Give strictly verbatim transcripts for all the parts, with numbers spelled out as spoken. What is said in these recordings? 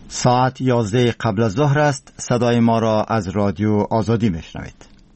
ساعت یازده قبل از ظهر است. صدای ما را از رادیو آزادی میشنوید.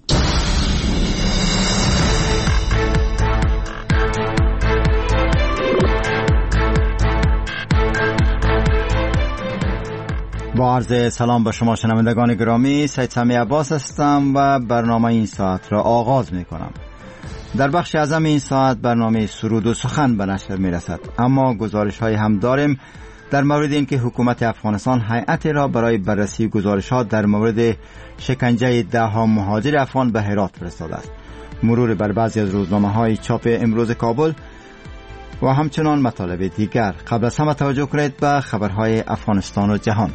با عرض سلام به شما شنوندگان گرامی، سید سمی عباس هستم و برنامه این ساعت را آغاز می کنم. در بخش اعظم این ساعت برنامه سرود و سخن به نشر می رسد، اما گزارش های هم داریم در مورد اینکه حکومت افغانستان هیئتی را برای بررسی گزارشات در مورد شکنجه ده ها مهاجر افغان به هرات فرستاده است. مرور بر بعضی از روزنامه‌های چاپ امروز کابل و همچنان مطالب دیگر. قبل از همه توجه کنید به خبرهای افغانستان و جهان.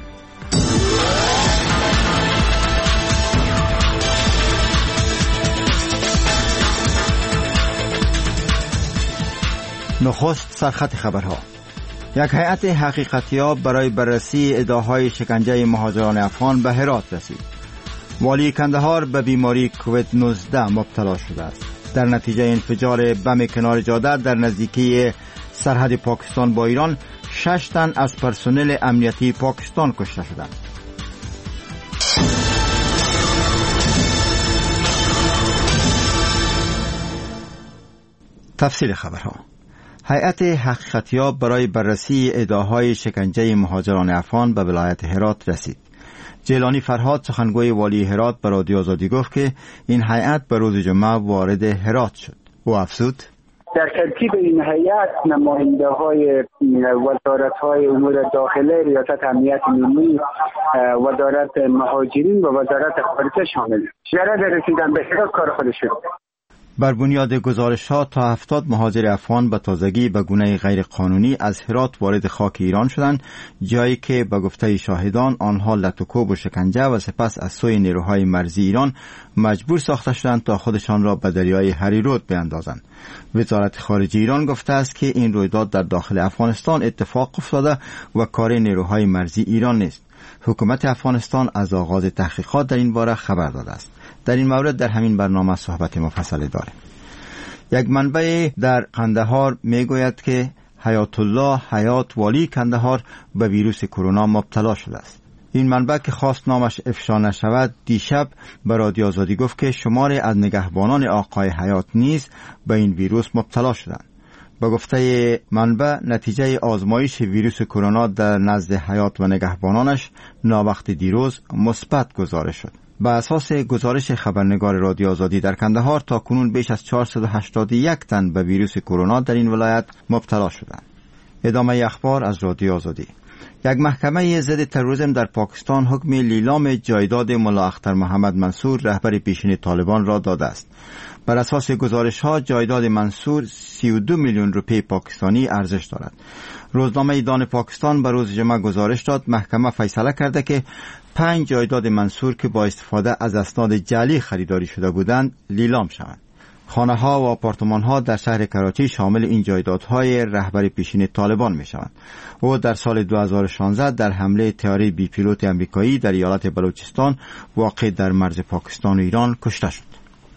نخست سرخط خبرها. یک هیئت حقیقتیاب برای بررسی ادعاهای شکنجه مهاجران افغان به هرات رسید. والی کندهار به بیماری کووید نوزده مبتلا شده است. در نتیجه انفجار بم کنار جاده در نزدیکی سرحد پاکستان با ایران، شش تن از پرسنل امنیتی پاکستان کشته شدند. تفصیل خبرها. هیئت حقیقتیاب برای بررسی ادعاهای شکنجه مهاجران افغان به ولایت هرات رسید. جیلانی فرهاد سخنگوی والی هرات به رادیو آزادی گفت که این هیئت به روز جمعه وارد هرات شد. او افزود: در ترکیب این هیئت نماینده های وزارت های امور داخله، ریاست امنیت ملی، وزارت مهاجرین و وزارت خارجه شامل. جرد رسیدن به هرات کار خودش شد. بر بنیاد گزارشات تا هفتاد مهاجر افغان به تازگی به گونه غیر قانونی از هرات وارد خاک ایران شدند، جایی که به گفته شاهدان آنها لطوکوب و شکنجه و سپس از سوی نیروهای مرزی ایران مجبور ساخته شدند تا خودشان را به دریای هریرود بیندازند. وزارت خارجه ایران گفته است که این رویداد در داخل افغانستان اتفاق افتاده و کار نیروهای مرزی ایران نیست. حکومت افغانستان از آغاز تحقیقات در این باره خبر داده است. در این مورد در همین برنامه صحبت مفصل داریم. یک منبع در قندهار میگوید که حیات الله حیات والی قندهار به ویروس کرونا مبتلا شده است. این منبع که خواست نامش افشا نشود، دیشب به رادیو آزادی گفت که شماری از نگهبانان آقای حیات نیز به این ویروس مبتلا شدند. به گفته منبع، نتیجه آزمایش ویروس کرونا در نزد حیات و نگهبانانش ناوقت دیروز مثبت گزارش شد. بر اساس گزارش خبرنگار رادیو آزادی در قندهار، تا کنون بیش از چهارصد و هشتاد و یک تن به ویروس کرونا در این ولایت مبتلا شدند. ادامه اخبار از رادیو آزادی. یک محکمه ضد تروریسم در پاکستان حکم لیلام جایداد ملا اختر محمد منصور، رهبر پیشین طالبان، را داده است. بر اساس گزارش ها جایداد منصور سی و دو میلیون روپیه پاکستانی ارزش دارد. روزنامه دان پاکستان به روز جمعه گزارش داد محکمه فیصله کرده که پنج جایداد منصور که با استفاده از اسناد جعلی خریداری شده بودند لیلام شوند. خانه ها و آپارتمان ها در شهر کراچی شامل این جایدادهای رهبر پیشین طالبان می شوند. او در سال دو هزار و شانزده در حمله طیاره بی پیلوت امریکایی در ایالت بلوچستان واقع در مرز پاکستان و ایران کشته شد.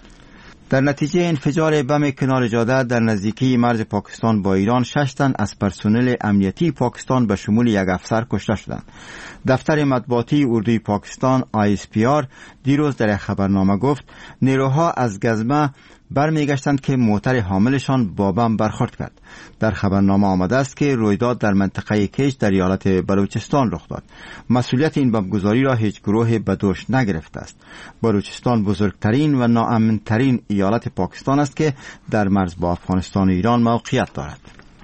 در نتیجه انفجار بم کنار جاده در نزدیکی مرز پاکستان با ایران، شش تن از پرسنل امنیتی پاکستان به شمول یک افسر کشته شدند. دفتر مطبوعاتی اردوی پاکستان آی اس پی آر دیروز در خبرنامه گفت نیروها از گزمه برمیگشتند که موتر حاملشان با بم برخورد کرد. در خبرنامه آمده است که رویداد در منطقه کیش در ایالت بلوچستان رخ داد. مسئولیت این بمبگذاری را هیچ گروه به دوش نگرفته است. بلوچستان بزرگترین و ناامنترین ایالت پاکستان است که در مرز با افغانستان و ایران موقعیت دارد.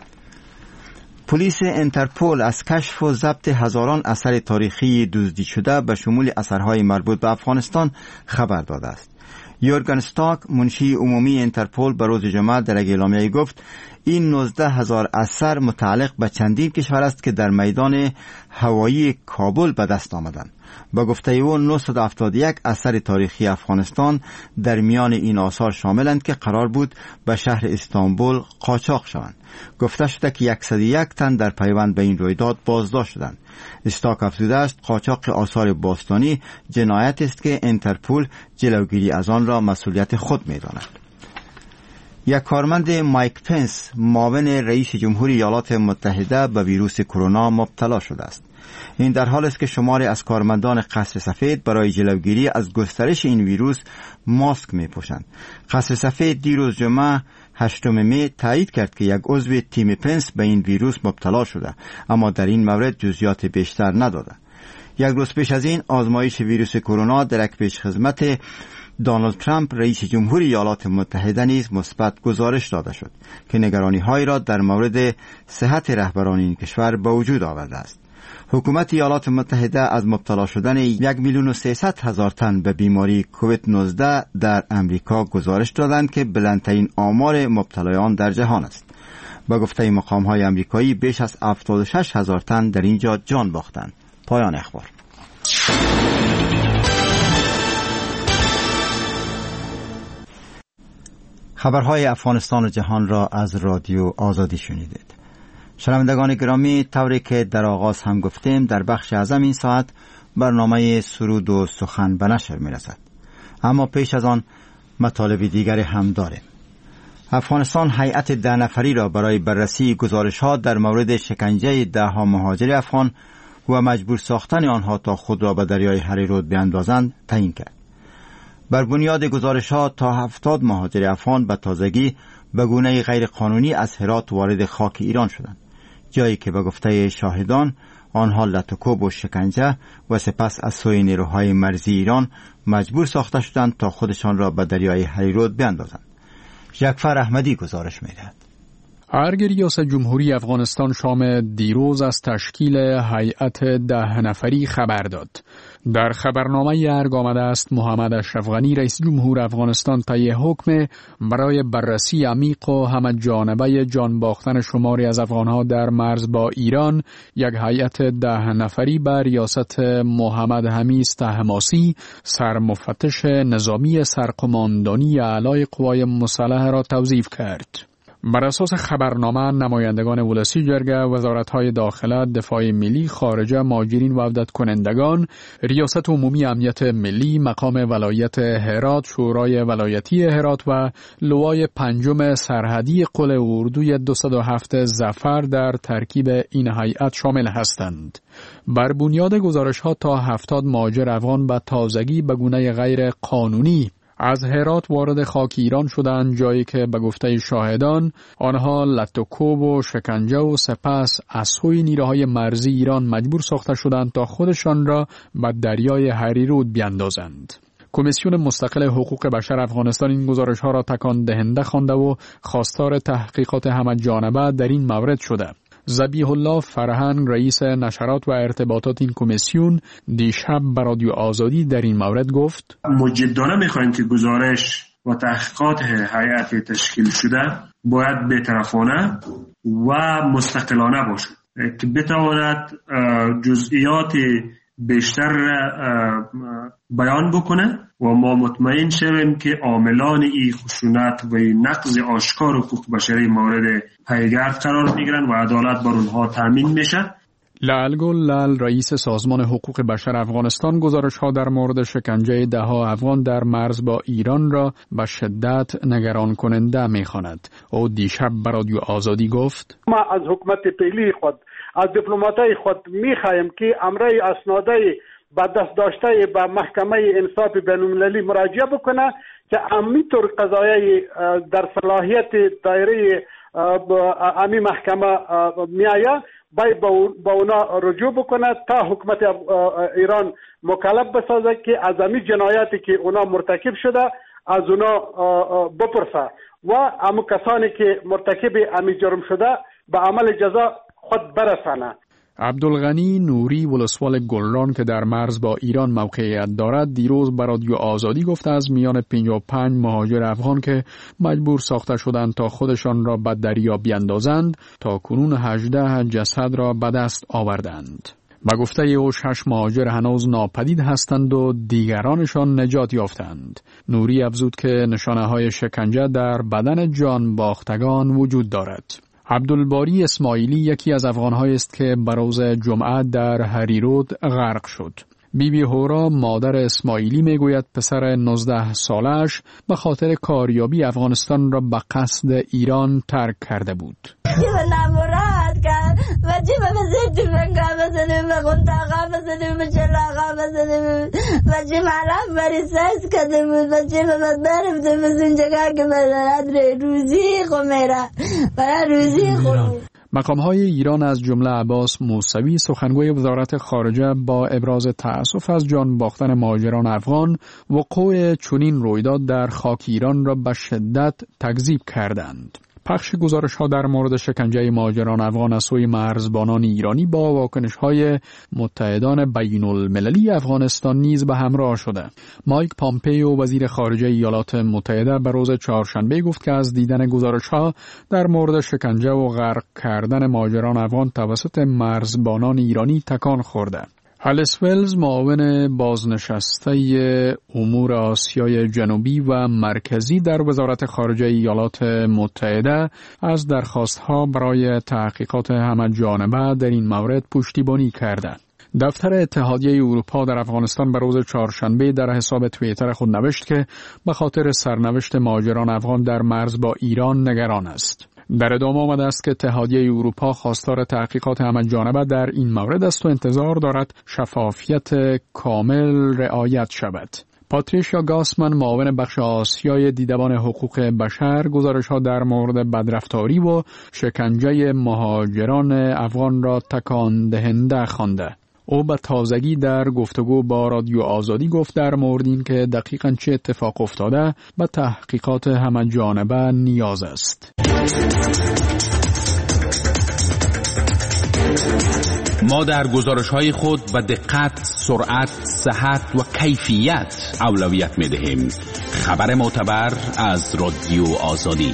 پلیس انترپول از کشف و ضبط هزاران اثر تاریخی دزدی شده به شمول اثرهای مربوط به افغانستان خبر داده است. یورگن ستاک، منشی عمومی انترپول، به روز جمعه در یک اعلامیه گفت این نوزده هزار اثر متعلق به چندین کشور است که در میدان هوایی کابل به دست آمدند. با گفته او نهصد و هفتاد و یک اثر تاریخی افغانستان در میان این آثار شاملند که قرار بود به شهر استانبول قاچاق شوند. گفته شده که صد و یک تن در پیوند به این رویداد بازداشت شدند. استاک افزوده است قاچاق آثار باستانی جنایت است که انترپول جلوگیری از آن را مسئولیت خود می‌داند. یک کارمند مایک پنس، معاون رئیس جمهوری ایالات متحده، به ویروس کرونا مبتلا شده است. این در حال است که شماری از کارمندان قصر سفید برای جلوگیری از گسترش این ویروس ماسک می پوشند. قصر سفید دیروز جمعه هشتم می تایید کرد که یک عضو تیم پنس به این ویروس مبتلا شده، اما در این مورد جزئیات بیشتر نداده. یک روز پیش از این آزمایش ویروس کرونا در یک پیشخدمت دونالد ترامپ رئیس جمهوری ایالات متحده نیز مثبت گزارش داده شد که نگرانی هایی را در مورد صحت رهبران این کشور به وجود آورده است. حکومت ایالات متحده از مبتلا شدن یک میلیون و سیصد هزار تن به بیماری کووید نوزده در امریکا گزارش دادند که بلندترین آمار مبتلایان در جهان است. با گفته مقام های امریکایی بیش از هفتاد و شش هزار تن در اینجا جان باختند. پایان اخبار. خبرهای افغانستان و جهان را از رادیو آزادی شنیدید. شنوندگان گرامی، طوری که در آغاز هم گفتیم، در بخش اعظم این ساعت برنامه سرود و سخن به نشر می رسد. اما پیش از آن مطالب دیگری هم داریم. افغانستان هیئت ده نفری را برای بررسی گزارش‌ها در مورد شکنجه ده ها مهاجر افغان و مجبور ساختن آنها تا خود را به دریای هریرود بیاندازند تعیین کرد. بر بنیاد گزارش‌ها تا هفتاد مهاجر افغان به تازگی به گونه غیر قانونی از هرات وارد خاک ایران شدند، جایی که به گفته شاهدان آنها لطوکوب و شکنجه و سپس از سوی نیروهای مرزی ایران مجبور ساخته شدند تا خودشان را به دریای هریرود بیاندازند. جعفر احمدی گزارش می‌دهد. ارگ ریاست جمهوری افغانستان شام دیروز از تشکیل هیئت ده نفری خبر داد. در خبرنامه ارگ آمده است محمد اشرف غنی رئیس جمهور افغانستان طی حکم برای بررسی عمیق و همه جانبه جان باختن شماری از افغانها در مرز با ایران یک هیئت ده نفری بر ریاست محمد حمیز طهماسی سرمفتش نظامی سرقماندانی اعلای قوای مسلحه را توظیف کرد. بر اساس خبرنامه نمایندگان ولسی جرگه، وزارت‌های داخله، دفاع ملی، خارجه، مهاجرین و عودت کنندگان، ریاست عمومی امنیت ملی، مقام ولایت هرات، شورای ولایتی هرات و لوای پنجم سرحدی قل اردوی دویست و هفت ظفر در ترکیب این هیئت شامل هستند. بر بنیاد گزارش‌ها تا هفتاد مهاجر افغان به تازگی به گونه غیر قانونی از هرات وارد خاک ایران شدند، جایی که به گفته شاهدان آنها لطوکوب و شکنجه و سپس از سوی نیروهای مرزی ایران مجبور ساخته شدند تا خودشان را به دریای هریرود بیاندازند. کمیسیون مستقل حقوق بشر افغانستان این گزارش‌ها را تکان دهنده خوانده و خواستار تحقیقات همه جانبه در این مورد شده. ذبیح الله فرهنگ رئیس نشرات و ارتباطات این کمیسیون دیشب به رادیو آزادی در این مورد گفت: ما جدانه می‌خواهیم که گزارش و تحقیقات هیئت تشکیل شده باید بی‌طرفانه و مستقلانه باشد که بتواند جزئیات بیشتر بیان بکنه و ما مطمئن شویم که عاملان این خشونت و نقض آشکار حقوق بشری مورد پیگرد قرار میگیرن و عدالت بر اونها تامین میشه. لعل گل لعل رئیس سازمان حقوق بشر افغانستان گزارش‌ها در مورد شکنجه ده ها افغان در مرز با ایران را به شدت نگران کننده می‌خواند. او دیشب به رادیو آزادی گفت: ما از حکومت فعلی خود، از دیپلماتای خود می‌خواهیم که امر اسنادی با دست داشته به محکمه انصاف بین‌المللی مراجعه بکنه که همینطور قضایی در صلاحیت دایره امی محکمه میآید باید با اونا رجوع بکنه تا حکومت ایران مکلف بسازه که از امی جنایاتی که اونا مرتکب شده از اونا بپرسه و امو کسانی که مرتکب امی جرم شده به عمل جزا خود برسانه. عبدالغنی نوری ولسوال گلران که در مرز با ایران موقعیت دارد دیروز به رادیو آزادی گفته از میان پنجاه و پنج مهاجر افغان که مجبور ساخته شدند تا خودشان را به دریا بیاندازند تا کنون هجده جسد را به دست آوردند. به گفته او شش مهاجر هنوز ناپدید هستند و دیگرانشان نجات یافتند. نوری افزود که نشانه های شکنجه در بدن جان باختگان وجود دارد. عبدالباری اسماعیلی یکی از افغان‌هایی است که به روز جمعه در هریرود غرق شد. بی بی هورا مادر اسماعیلی میگوید پسر نوزده سالش به خاطر کاریابی افغانستان را به قصد ایران ترک کرده بود. بچه ما بزرد فنگا بزنیم بخونت آقا بزنیم بچه آقا بزنیم بچه معلم بری سرس کده بود بچه ما برفته بزن جگه که برای روزی خمیره برای روزی خورو. مقام‌های ایران از جمله عباس موسوی سخنگوی وزارت خارجه با ابراز تأسف از جان باختن مهاجران افغان وقوع چنین رویداد در خاک ایران را به شدت تکذیب کردند. پخش گزارش‌ها در مورد شکنجه مهاجران افغان از سوی مرزبانان ایرانی با واکنش‌های متحدان بین‌المللی افغانستان نیز به همراه شده. مایک پامپیو وزیر خارجه ایالات متحده به روز چهارشنبه گفت که از دیدن گزارش‌ها در مورد شکنجه و غرق کردن مهاجران افغان توسط مرزبانان ایرانی تکان خورده. هالیس ولز معاون بازنشسته امور آسیای جنوبی و مرکزی در وزارت خارجه ایالات متحده از درخواست‌ها برای تحقیقات همه جانبه در این مورد پشتیبانی کرده. دفتر اتحادیه اروپا در افغانستان به روز چهارشنبه در حساب توییتر خود نوشت که به خاطر سرنوشت مهاجران افغان در مرز با ایران نگران است. در ادامه آمده است که اتحادیه اروپا خواستار تحقیقات همه جانبه در این مورد است و انتظار دارد شفافیت کامل رعایت شود. پاتریشیا گاسمن معاون بخش آسیای دیدبان حقوق بشر گزارش‌ها در مورد بدرفتاری و شکنجه مهاجران افغان را تکان دهنده خوانده. او به تازگی در گفتگو با رادیو آزادی گفت در مورد این که دقیقاً چه اتفاق افتاده به تحقیقات همه جانبه نیاز است. ما در گزارش‌های خود به دقت، سرعت، صحت و کیفیت اولویت می‌دهیم. خبر معتبر از رادیو آزادی.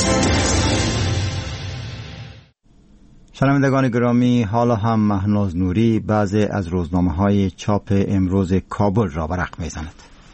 شنوندگان گرامی، حالا هم مهناز نوری بعضی از روزنامه‌های چاپ امروز کابل را ورق می‌زند.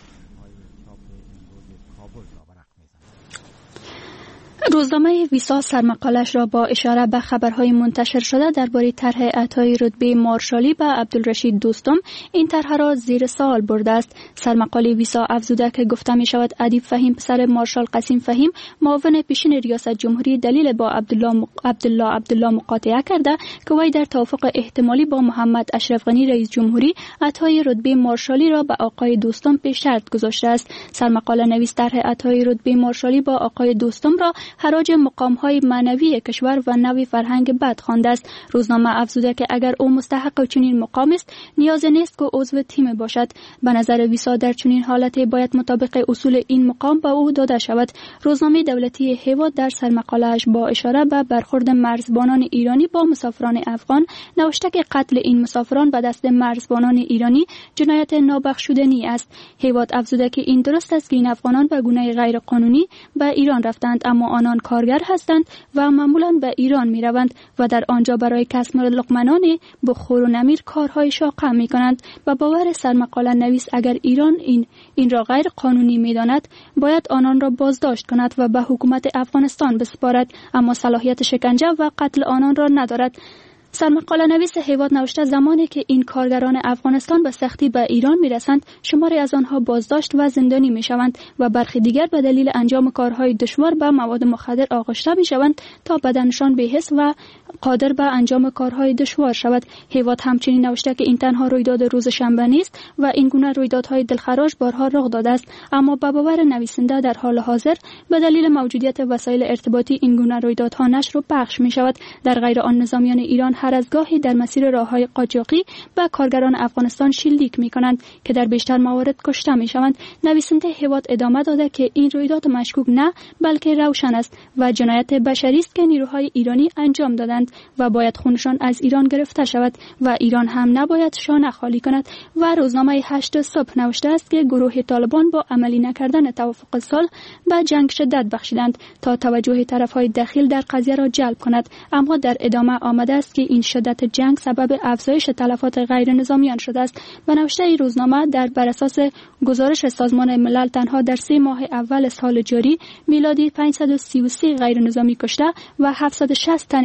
روزنامه ویسا سرمقالش را با اشاره به خبرهای منتشر شده درباره طرح اعطای رتبه مارشالی به عبدالرشید دوستم این طرح را زیر سوال برده است. سرمقاله ویسا افزوده که گفته می شود ادیب فهیم پسر مارشال قاسم فهیم معاون پیشین ریاست جمهوری دلیل با عبدالله عبدالله عبدالله مقاطعه کرده که وی در توافق احتمالی با محمد اشرف غنی رئیس جمهوری اعطای رتبه مارشالی را به آقای دوستم پیش شرط گذاشته است. سرمقاله نویس طرح اعطای رتبه مارشالی با آقای دوستم را حراج مقام‌های معنوی کشور و نوی فرهنگ بد خوانده است. روزنامه افزوده که اگر او مستحق چنین مقام است نیاز نیست که عضو تیم باشد. به نظر ویسا در چنین حالتی باید مطابق اصول این مقام به او داده شود. روزنامه دولتی هیواد در سرمقاله‌اش با اشاره به برخورد مرزبانان ایرانی با مسافران افغان نوشته که قتل این مسافران به دست مرزبانان ایرانی جنایت نابخشودنی است. هیواد افزوده که این درست است که این افغانان به گونه غیر قانونی به ایران رفتند، اما آنان کارگر هستند و معمولاً به ایران می روند و در آنجا برای کسب لقمه نان بخور و نمیر کارهای شاقه می کنند. و باور سرمقاله نویس اگر ایران این این را غیر قانونی می داند باید آنان را بازداشت کند و به حکومت افغانستان بسپارد، اما صلاحیت شکنجه و قتل آنان را ندارد. سرمقاله نویس هیواد نوشته زمانی که این کارگران افغانستان به سختی به ایران می رسند شماری از آنها بازداشت و زندانی می شوند و برخی دیگر به دلیل انجام کارهای دشوار به مواد مخدر آغشته می شوند تا بدنشان بی‌حس و قادر به انجام کارهای دشوار شود. هیواد همچنین نوشته که این تنها رویداد روز شنبه نیست و این گونه رویدادهای دلخراش بارها رخ داده است، اما به باور نویسنده در حال حاضر به دلیل موجودیت وسایل ارتباطی این گونه رویدادها نشر و پخش می شود. در غیر آن نظامیان ایران هر از گاهی در مسیر راههای قاچاقی به کارگران افغانستان شلیک می کنند که در بیشتر موارد کشته می شوند. نویسنده هیواد ادامه داده که این رویداد مشکوک نه بلکه روشن است و جنایت بشری است که نیروهای ایرانی انجام دادند و باید خونشان از ایران گرفته شود و ایران هم نباید شانه خالی کند. و روزنامه هشت صبح نوشته است که گروه طالبان با عملی نکردن توافق صلح به جنگ شدت بخشیدند تا توجه طرفهای دخیل در قضیه را جلب کند، اما در ادامه آمده است که این شدت جنگ سبب افزایش تلفات غیر نظامیان شده است. و نوشته این روزنامه در بر اساس گزارش سازمان ملل تنها در سه ماه اول سال جاری میلادی پانصد و سی و سه غیر نظامی کشته و هفتصد و شصت تن دیگرشان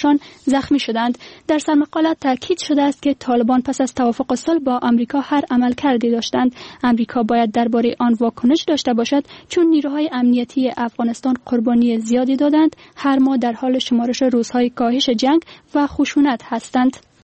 همکارانشان زخمی شدند. در سرمقاله تاکید شده است که طالبان پس از توافق صلح با آمریکا هر عملکردی داشتند. آمریکا باید درباره آن واکنش داشته باشد، چون نیروهای امنیتی افغانستان قربانی زیادی دادند. هر ماه در حال شمارش روزهای کاهش جنگ و خشونت هستند.